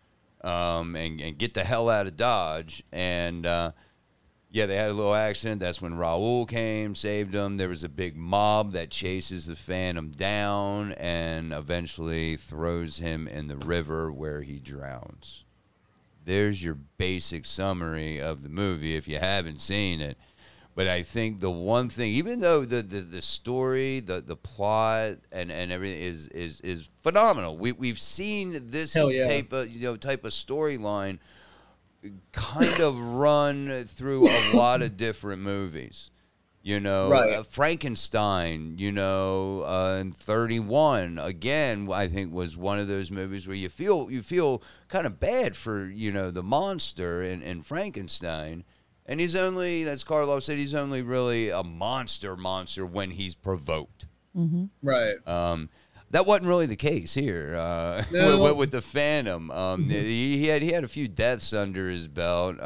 and get the hell out of Dodge. And they had a little accident. That's when Raul came, saved them. There was a big mob that chases the Phantom down and eventually throws him in the river where he drowns. There's your basic summary of the movie if you haven't seen it. But I think the one thing, even though the story, the plot, and everything is phenomenal, we've seen this type of storyline kind of run through a lot of different movies. Right. Frankenstein, and 31 again, I think was one of those movies where you feel kind of bad for the monster in Frankenstein. And he's only, as Karloff said, he's only really a monster when he's provoked. Mm-hmm. Right. That wasn't really the case here No. with the Phantom. He had a few deaths under his belt.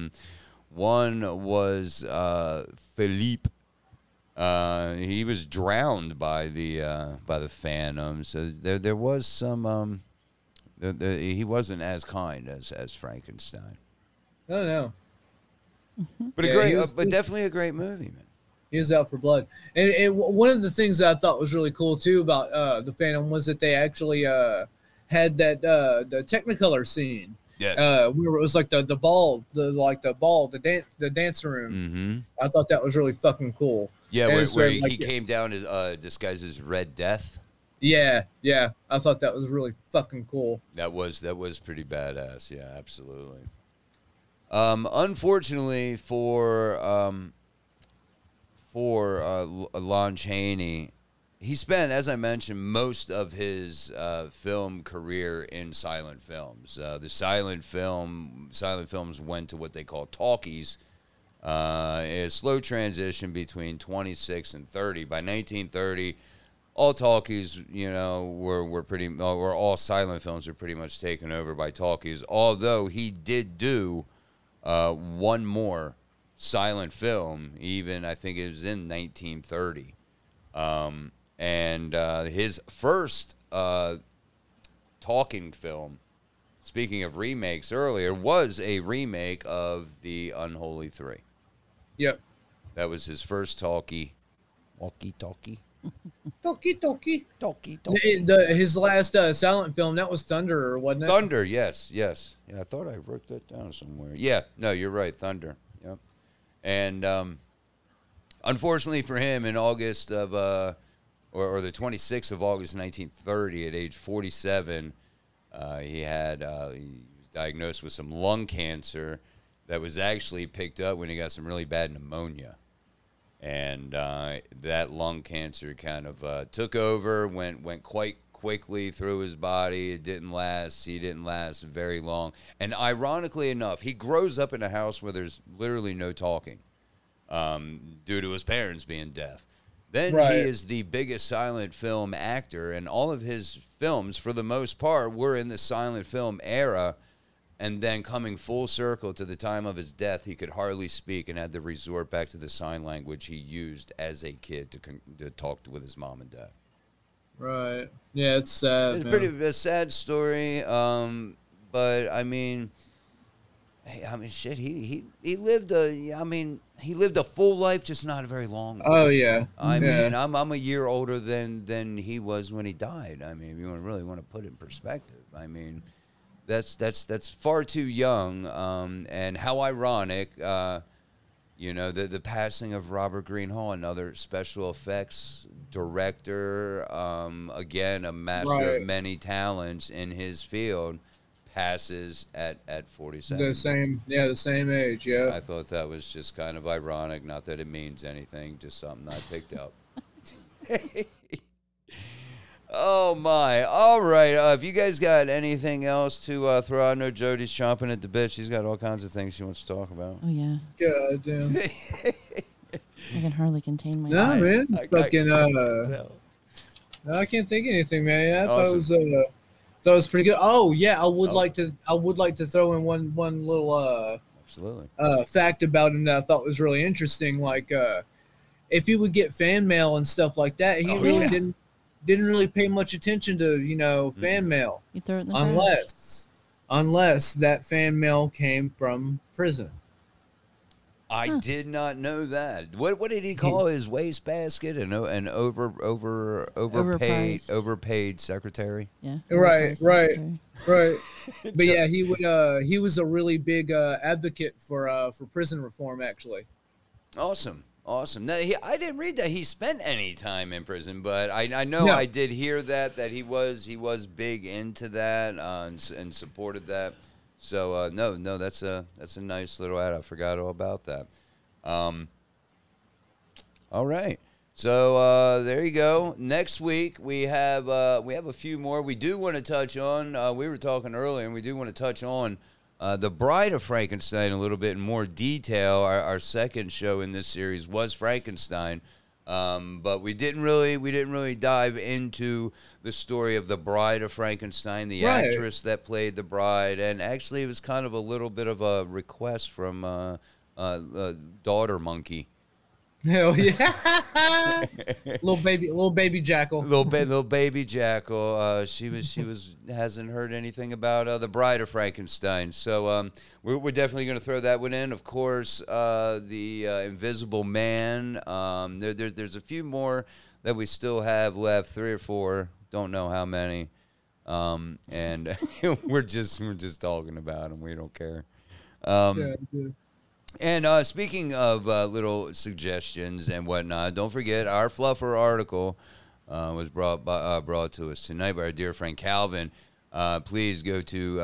One was Philippe. He was drowned by the Phantom. So there was some. He wasn't as kind as Frankenstein. No. But definitely a great movie, man. He was out for blood. And one of the things that I thought was really cool too about the Phantom was that they actually had that the Technicolor scene. Yes. Where it was like the dance room. Mm-hmm. I thought that was really fucking cool. Yeah, where he came down as disguised as Red Death. Yeah. I thought that was really fucking cool. That was pretty badass. Yeah, absolutely. Unfortunately for Lon Chaney, he spent, as I mentioned, most of his film career in silent films. The silent films went to what they call talkies, a slow transition between 26 and 30. By 1930, all talkies, were all silent films were pretty much taken over by talkies. Although he did do one more silent film, even I think it was in 1930. And his first talking film, speaking of remakes earlier, was a remake of The Unholy Three. Yep. That was his first walkie-talkie. Talkie. Talkie. His last silent film, that was Thunder, wasn't it? Thunder, yes. Yeah, I thought I wrote that down somewhere. Yeah, no, you're right, Thunder. Yep. And unfortunately for him, in August of, or the 26th of August 1930, at age 47, he was diagnosed with some lung cancer that was actually picked up when he got some really bad pneumonia. And that lung cancer kind of took over, went quite quickly through his body. It didn't last. He didn't last very long. And ironically enough, he grows up in a house where there's literally no talking due to his parents being deaf. Then He is the biggest silent film actor, and all of his films, for the most part, were in the silent film era. And then coming full circle to the time of his death, he could hardly speak and had to resort back to the sign language he used as a kid to talk with his mom and dad. Right. Yeah, it's sad. It's a sad story. But I mean, hey, shit. He lived a full life, just not a very long one. Oh yeah. I mean, I'm a year older than he was when he died. I mean, if you really want to put it in perspective, I mean, that's far too young. And how ironic. The passing of Robert Greenhall, another special effects director, again, a master of many talents in his field, passes at 47. The same age, yeah. I thought that was just kind of ironic, not that it means anything, just something I picked up. Oh, my. All right. If you guys got anything else to throw out, I know Jody's chomping at the bit. She's got all kinds of things she wants to talk about. Oh, yeah. God damn. I can hardly contain myself. No, man. I can't think of anything, man. Yeah, I thought it was pretty good. Oh, yeah. I would like to throw in one little absolutely fact about him that I thought was really interesting. Like, if he would get fan mail and stuff like that, he didn't really pay much attention to, fan mail. You throw it in the unless that fan mail came from prison. I did not know that. What did he call his wastebasket? An overpaid secretary? Yeah. Right. But yeah, he was a really big advocate for prison reform, actually. Awesome. Now, I didn't read that he spent any time in prison, but I know I did hear that he was big into that and supported that. So no, that's a nice little ad. I forgot all about that. All right. So there you go. Next week we have a few more. We do want to touch on. We were talking earlier, and we do want to touch on. The Bride of Frankenstein a little bit in more detail. Our second show in this series was Frankenstein, but we didn't really dive into the story of the Bride of Frankenstein, the actress that played the bride, and actually it was kind of a little bit of a request from Daughter Monkey. Hell yeah! little baby jackal. Little baby jackal. She hasn't heard anything about the Bride of Frankenstein. So we're definitely going to throw that one in. Of course, the Invisible Man. There's a few more that we still have left, 3 or 4. Don't know how many. And we're just talking about them. We don't care. And speaking of little suggestions and whatnot, don't forget our Fluffer article was brought to us tonight by our dear friend Calvin. Please go to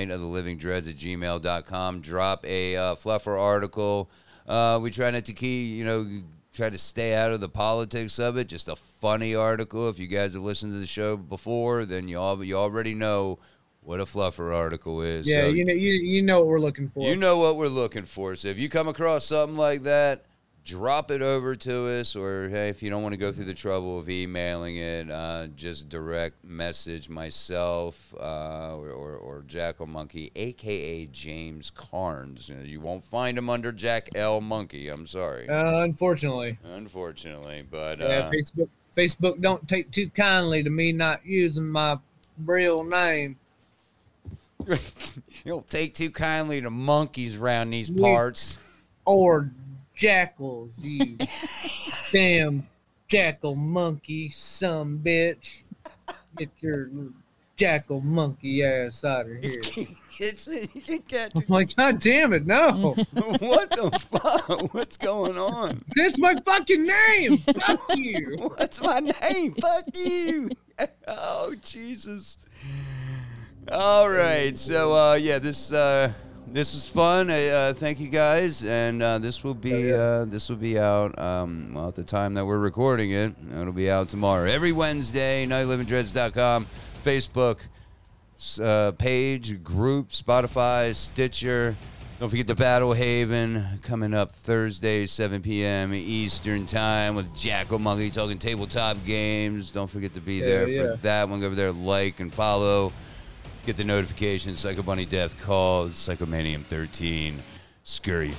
nightofthelivingdreads@gmail.com. Drop a Fluffer article. We try not to try to stay out of the politics of it. Just a funny article. If you guys have listened to the show before, then you already know what a Fluffer article is. Yeah, so, you know what we're looking for. You know what we're looking for. So if you come across something like that, drop it over to us. Or, hey, if you don't want to go through the trouble of emailing it, just direct message myself or Jackal Monkey, a.k.a. James Carnes. You won't find him under Jack L. Monkey. I'm sorry. Unfortunately. But yeah, Facebook don't take too kindly to me not using my real name. You don't take too kindly to monkeys around these parts. Or jackals, you damn jackal monkey son bitch. Get your jackal monkey ass out of here. I'm like, God damn it, no. What the fuck? What's going on? That's my fucking name. Fuck you. What's my name? Fuck you. Oh, Jesus. All right, so this was fun. Thank you guys, and this will be out at the time that we're recording it. It'll be out tomorrow, every Wednesday. NightLivingDreads.com, Facebook page, group, Spotify, Stitcher. Don't forget the Battle Haven coming up Thursday, 7 p.m. Eastern Time with Jackal Monkey talking tabletop games. Don't forget to be there for that one. Go over there, like and follow. Get the notifications, Psycho Bunny Death Call, Psychomanium 13,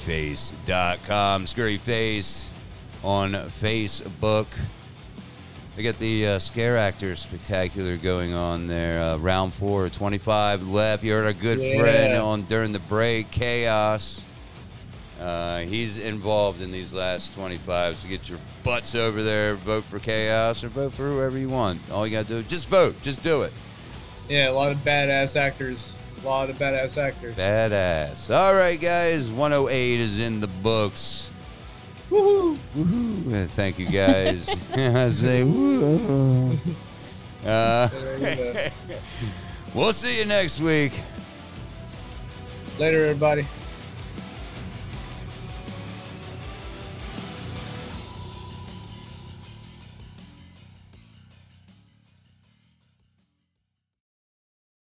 Scurryface.com, Scurryface on Facebook. They got the Scare Actors Spectacular going on there. Round 4, 25 left. You heard our good friend on during the break, Chaos. He's involved in these last 25, so get your butts over there. Vote for Chaos or vote for whoever you want. All you got to do is just vote. Just do it. Yeah, a lot of badass actors. Badass. All right, guys. 108 is in the books. Woohoo! Woohoo! Thank you, guys. I say woo. We'll see you next week. Later, everybody.